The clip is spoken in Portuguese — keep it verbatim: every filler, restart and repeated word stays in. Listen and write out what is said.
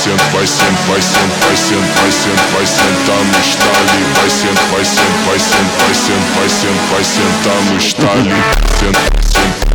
sentar, vai sentar, vai sentar, vai sentar, vai sentar, vai sentar no estali, vai sentar, vai sentar, vai sentar, vai sentar, vai sentar, vai sentar no estali, senta, senta.